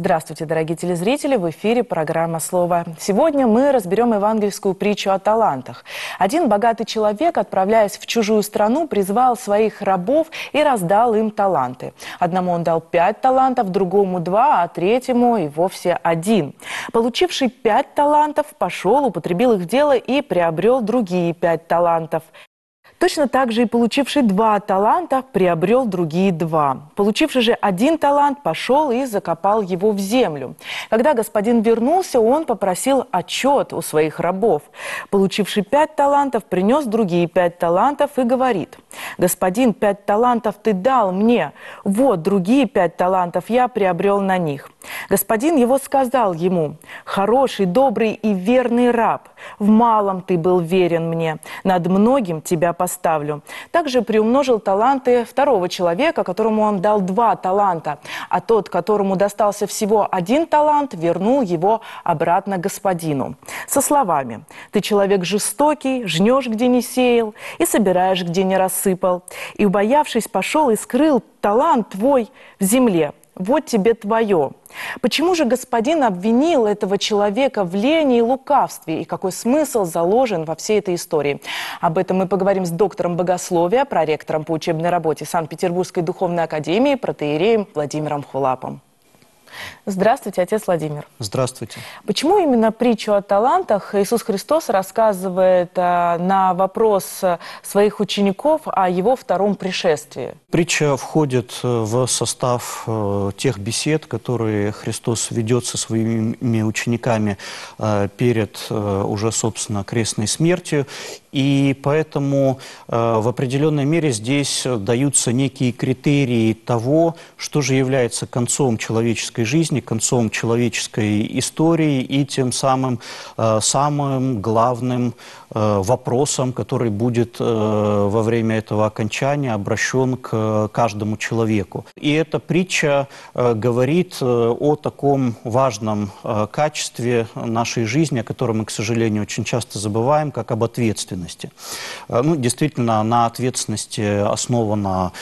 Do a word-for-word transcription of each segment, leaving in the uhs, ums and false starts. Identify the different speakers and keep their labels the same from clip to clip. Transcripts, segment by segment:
Speaker 1: Здравствуйте, дорогие телезрители! В эфире программа «Слово». Сегодня мы разберем евангельскую притчу о талантах. Один богатый человек, отправляясь в чужую страну, призвал своих рабов и раздал им таланты. Одному он дал пять талантов, другому два, а третьему и вовсе один. Получивший пять талантов пошел, употребил их в дело и приобрел другие пять талантов. Точно так же и получивший два таланта приобрел другие два. Получивший же один талант пошел и закопал его в землю. Когда господин вернулся, он попросил отчет у своих рабов. Получивший пять талантов принес другие пять талантов и говорит: «Господин, пять талантов ты дал мне, вот другие пять талантов я приобрел на них». Господин его сказал ему: «Хороший, добрый и верный раб, в малом ты был верен мне, над многим тебя поставлю». Также приумножил таланты второго человека, которому он дал два таланта, а тот, которому достался всего один талант, вернул его обратно господину со словами: «Ты человек жестокий, жнешь, где не сеял, и собираешь, где не рассыпал. И, убоявшись, пошел и скрыл талант твой в земле. Вот тебе твое». Почему же господин обвинил этого человека в лени и лукавстве? И какой смысл заложен во всей этой истории? Об этом мы поговорим с доктором богословия, проректором по учебной работе Санкт-Петербургской духовной академии, протоиереем Владимиром Хулапом. Здравствуйте, отец Владимир.
Speaker 2: Здравствуйте.
Speaker 1: Почему именно притчу о талантах Иисус Христос рассказывает а, на вопрос своих учеников о его втором пришествии?
Speaker 2: Притча входит в состав э, тех бесед, которые Христос ведет со своими учениками э, перед э, уже, собственно, крестной смертью. И поэтому э, в определенной мере здесь даются некие критерии того, что же является концом человеческой жизни, концом человеческой истории и тем самым э, самым главным э, вопросом, который будет э, во время этого окончания обращен к каждому человеку. И эта притча э, говорит э, о таком важном э, качестве нашей жизни, о котором мы, к сожалению, очень часто забываем, как об ответственности. Ну, действительно, на ответственности основано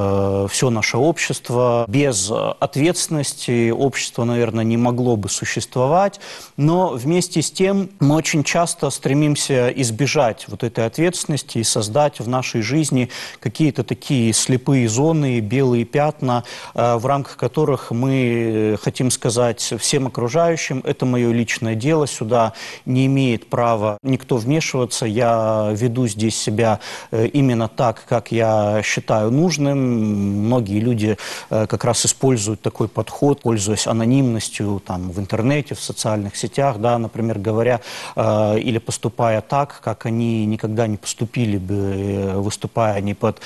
Speaker 2: э, все наше общество. Без ответственности общество, наверное, не могло бы существовать. Но вместе с тем мы очень часто стремимся избежать вот этой ответственности и создать в нашей жизни какие-то такие слепые зоны, белые пятна, э, в рамках которых мы хотим сказать всем окружающим: это мое личное дело, сюда не имеет права никто вмешиваться, я веду здесь себя именно так, как я считаю нужным. Многие люди как раз используют такой подход, пользуясь анонимностью там, в интернете, в социальных сетях, да, например, говоря или поступая так, как они никогда не поступили бы, выступая не под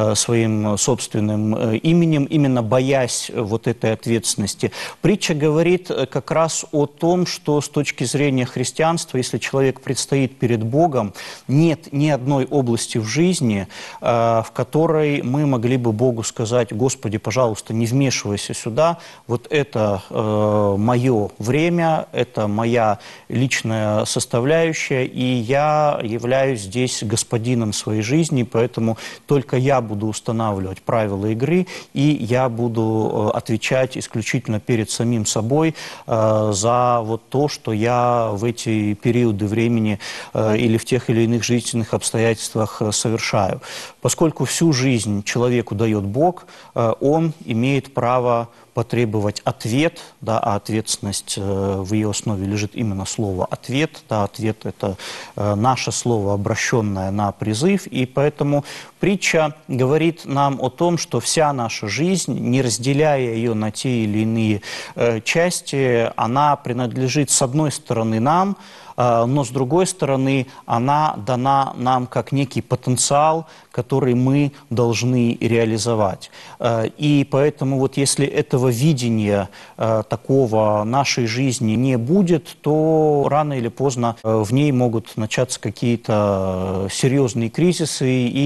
Speaker 2: своим собственным именем, именно боясь вот этой ответственности. Притча говорит как раз о том, что с точки зрения христианства, если человек предстоит перед Богом, нет ни одной области в жизни, э, в которой мы могли бы Богу сказать: «Господи, пожалуйста, не вмешивайся сюда, вот это э, мое время, это моя личная составляющая, и я являюсь здесь господином своей жизни, поэтому только я буду устанавливать правила игры, и я буду э, отвечать исключительно перед самим собой э, за вот то, что я в эти периоды времени э, или в тех или иных жизненных обстоятельствах совершаю». Поскольку всю жизнь человеку дает Бог, он имеет право потребовать ответ, да, а ответственность э, в ее основе лежит именно слово «ответ». Да, ответ – это э, наше слово, обращенное на призыв, и поэтому притча говорит нам о том, что вся наша жизнь, не разделяя ее на те или иные э, части, она принадлежит, с одной стороны, нам, э, но с другой стороны, она дана нам как некий потенциал, который мы должны реализовать. Э, и поэтому вот если этого видения э, такого нашей жизни не будет, то рано или поздно э, в ней могут начаться какие-то серьезные кризисы или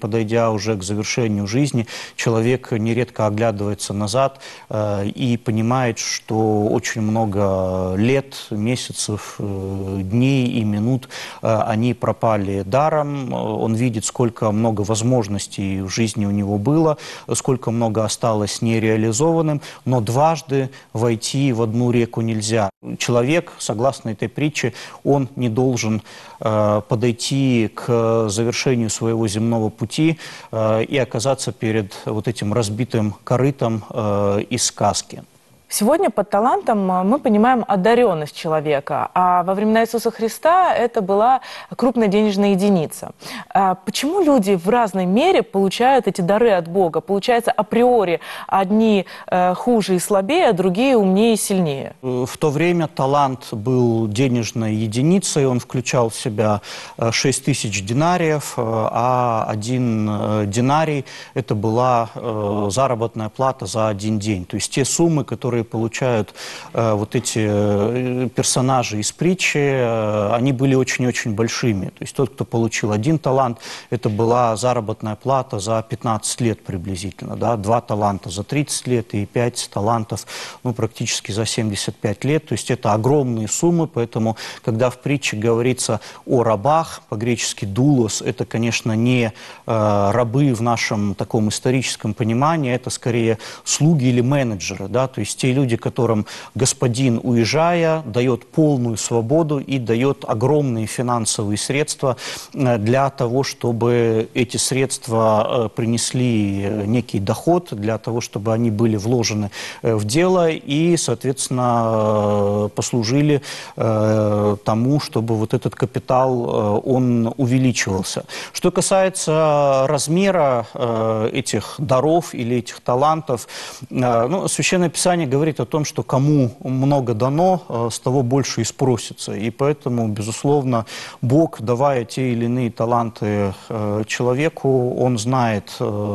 Speaker 2: подойдя уже к завершению жизни, человек нередко оглядывается назад э, и понимает, что очень много лет, месяцев, э, дней и минут э, они пропали даром. Он видит, сколько много возможностей в жизни у него было, сколько много осталось нереализованным, но дважды войти в одну реку нельзя. Человек, согласно этой притче, он не должен э, подойти к завершению своего земного пути э, и оказаться перед вот этим разбитым корытом э, из сказки.
Speaker 1: Сегодня под талантом мы понимаем одаренность человека, а во времена Иисуса Христа это была крупная денежная единица. Почему люди в разной мере получают эти дары от Бога? Получается, априори одни хуже и слабее, а другие умнее и сильнее.
Speaker 2: В то время талант был денежной единицей, он включал в себя шесть тысяч динариев, а один динарий – это была заработная плата за один день. То есть те суммы, которые получают э, вот эти э, персонажи из притчи, э, они были очень-очень большими. То есть тот, кто получил один талант, это была заработная плата за пятнадцать лет приблизительно, да? Два таланта за тридцать лет и пять талантов, ну, практически за семьдесят пять лет. То есть это огромные суммы, поэтому, когда в притче говорится о рабах, по-гречески «дулос», это, конечно, не э, рабы в нашем таком историческом понимании, это скорее слуги или менеджеры, да? То есть те люди, которым господин, уезжая, дает полную свободу и дает огромные финансовые средства для того, чтобы эти средства принесли некий доход, для того, чтобы они были вложены в дело и, соответственно, послужили тому, чтобы вот этот капитал, он увеличивался. Что касается размера этих даров или этих талантов, ну, Священное Писание говорит о том, что кому много дано, с того больше и спросится. И поэтому, безусловно, Бог, давая те или иные таланты человеку, Он знает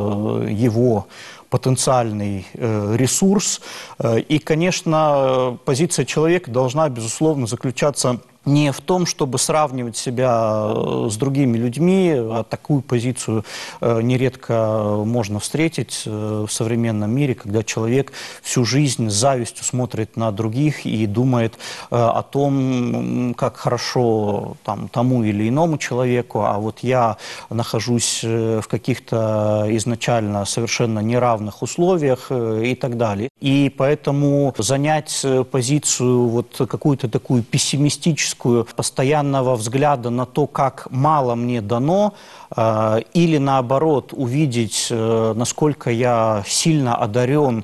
Speaker 2: его потенциальный э, ресурс. И, конечно, позиция человека должна, безусловно, заключаться не в том, чтобы сравнивать себя с другими людьми, а такую позицию э, нередко можно встретить э, в современном мире, когда человек всю жизнь с завистью смотрит на других и думает э, о том, как хорошо там, тому или иному человеку, а вот я нахожусь в каких-то изначально совершенно неравных условиях э, и так далее. И поэтому занять позицию вот какую-то такую пессимистическую, постоянного взгляда на то, как мало мне дано, э, или наоборот увидеть, э, насколько я сильно одарен,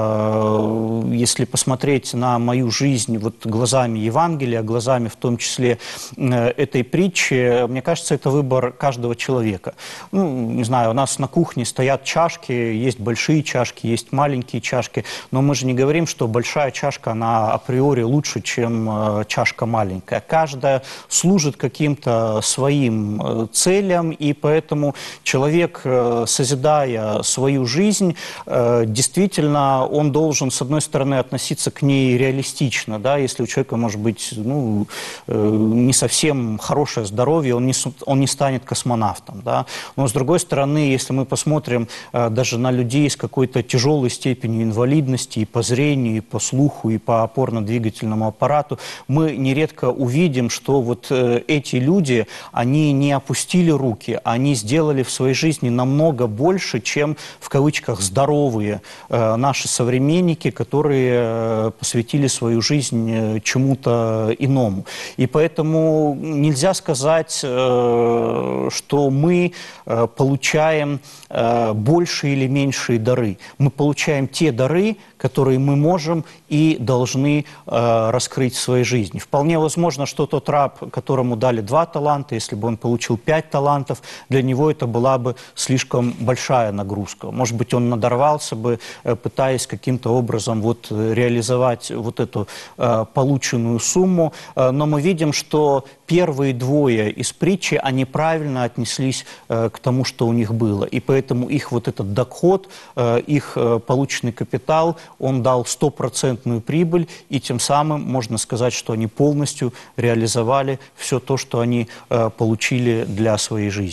Speaker 2: э, если посмотреть на мою жизнь вот глазами Евангелия, глазами в том числе э, этой притчи, мне кажется, это выбор каждого человека. Ну, не знаю, у нас на кухне стоят чашки, есть большие чашки, есть маленькие чашки, но мы же не говорим, что большая чашка, она априори лучше, чем э, чашка маленькая. Каждая служит каким-то своим э, целям, и поэтому человек, э, созидая свою жизнь, э, действительно, он должен, с одной стороны, относиться к ней реалистично, да, если у человека, может быть, ну, э, не совсем хорошее здоровье, он не, он не станет космонавтом, да, но, с другой стороны, если мы посмотрим э, даже на людей с какой-то тяжелой степенью инвалидности и по зрению, и по слуху, и по опорно-двигательному аппарату, мы нередко увидим, что вот э, эти люди, они не опустили руки, они сделали в своей жизни намного больше, чем, в кавычках, здоровые э, наши современники, которые э, посвятили свою жизнь э, чему-то иному. И поэтому нельзя сказать, э, что мы э, получаем э, больше или меньшие дары. Мы получаем те дары, которые мы можем и должны э, раскрыть в своей жизни. Вполне возможно, что тот раб, которому дали два таланта, если бы он получил пять талантов, для него это была бы слишком большая нагрузка. Может быть, он надорвался бы, э, пытаясь каким-то образом вот, реализовать вот эту э, полученную сумму. Э, но мы видим, что первые двое из притчи, они правильно отнеслись э, к тому, что у них было. И поэтому их вот этот доход, э, их э, полученный капитал, он дал стопроцентную прибыль, и тем самым можно сказать, что они полностью реализовали все то, что они э, получили для своей жизни.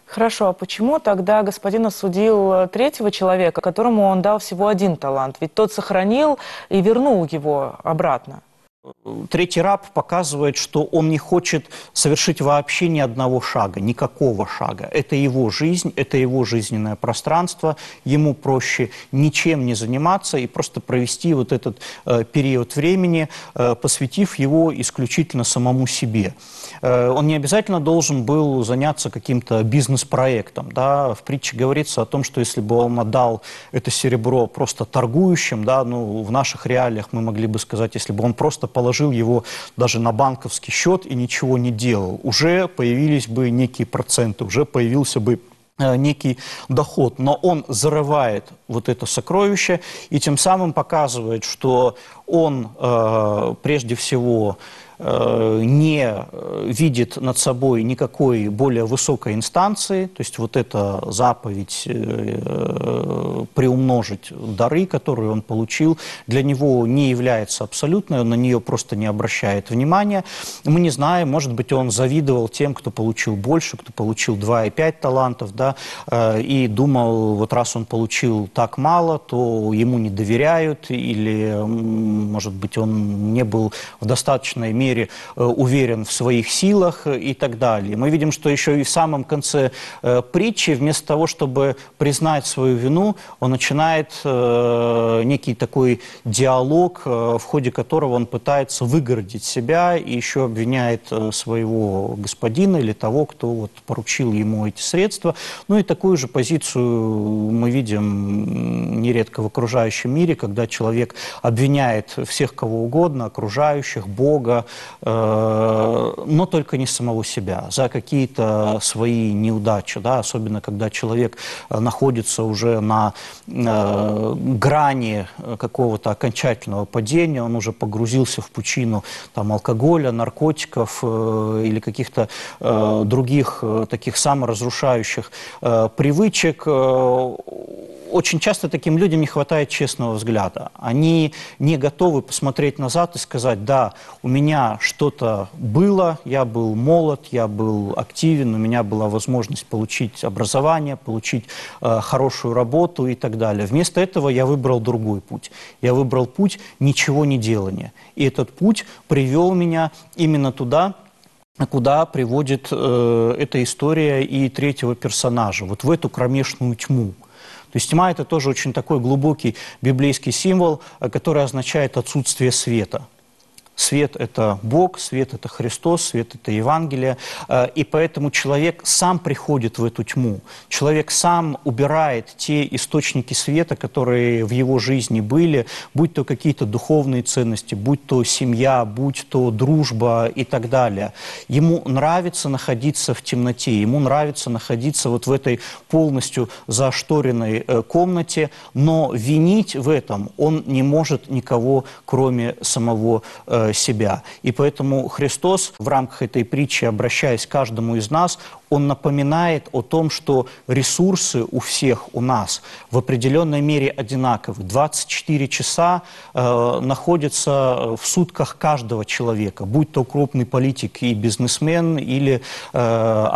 Speaker 1: Хорошо, а почему тогда господин осудил третьего человека, которому он дал всего один талант? Ведь тот сохранил и вернул его обратно.
Speaker 2: Третий раб показывает, что он не хочет совершить вообще ни одного шага, никакого шага. Это его жизнь, это его жизненное пространство. Ему проще ничем не заниматься и просто провести вот этот э, период времени, э, посвятив его исключительно самому себе. Э, он не обязательно должен был заняться каким-то бизнес-проектом. Да? В притче говорится о том, что если бы он отдал это серебро просто торгующим, да, ну, в наших реалиях мы могли бы сказать, если бы он просто положил его даже на банковский счет и ничего не делал, уже появились бы некие проценты, уже появился бы э, некий доход. Но он зарывает вот это сокровище и тем самым показывает, что он э, прежде всего э, не видит над собой никакой более высокой инстанции, то есть вот эта заповедь э, приумножить дары, которые он получил, для него не является абсолютной, он на нее просто не обращает внимания. Мы не знаем, может быть, он завидовал тем, кто получил больше, кто получил два и пять талантов, да, э, и думал, вот раз он получил так мало, то ему не доверяют, или, может быть, он не был в достаточной мере э, уверен в своих силах и так далее. Мы видим, что еще и в самом конце э, притчи, вместо того, чтобы признать свою вину, он начинает э, некий такой диалог, э, в ходе которого он пытается выгородить себя и еще обвиняет э, своего господина или того, кто вот поручил ему эти средства. Ну и такую же позицию мы видим нередко в окружающем мире, когда человек обвиняет всех кого угодно, окружающих, Бога, э, но только не самого себя, за какие-то свои неудачи, да, особенно когда человек находится уже на э, грани какого-то окончательного падения, он уже погрузился в пучину там, алкоголя, наркотиков э, или каких-то э, других э, таких саморазрушающих э, привычек. Э, Очень часто таким людям не хватает честного взгляда. Они не готовы посмотреть назад и сказать, да, у меня что-то было, я был молод, я был активен, у меня была возможность получить образование, получить э, хорошую работу и так далее. Вместо этого я выбрал другой путь. Я выбрал путь ничего не делания. И этот путь привел меня именно туда, куда приводит э, эта история и третьего персонажа, вот в эту кромешную тьму. То есть тьма – это тоже очень такой глубокий библейский символ, который означает отсутствие света. Свет – это Бог, свет – это Христос, свет – это Евангелие. И поэтому человек сам приходит в эту тьму. Человек сам убирает те источники света, которые в его жизни были, будь то какие-то духовные ценности, будь то семья, будь то дружба и так далее. Ему нравится находиться в темноте, ему нравится находиться вот в этой полностью зашторенной комнате, но винить в этом он не может никого, кроме самого себя. И поэтому Христос в рамках этой притчи, обращаясь к каждому из нас, он напоминает о том, что ресурсы у всех у нас в определенной мере одинаковы. двадцать четыре часа э, находятся в сутках каждого человека, будь то крупный политик и бизнесмен, или э,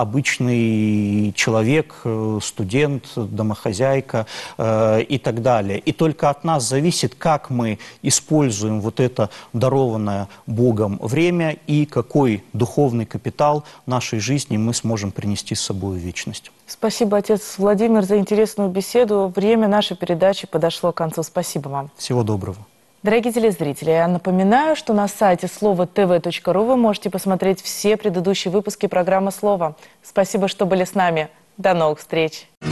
Speaker 2: обычный человек, э, студент, домохозяйка э, и так далее. И только от нас зависит, как мы используем вот это дарованное Богом время и какой духовный капитал нашей жизни мы сможем принести с собой в вечность.
Speaker 1: Спасибо, отец Владимир, за интересную беседу. Время нашей передачи подошло к концу. Спасибо вам.
Speaker 2: Всего доброго.
Speaker 1: Дорогие телезрители, я напоминаю, что на сайте слово тв точка ру вы можете посмотреть все предыдущие выпуски программы «Слово». Спасибо, что были с нами. До новых встреч.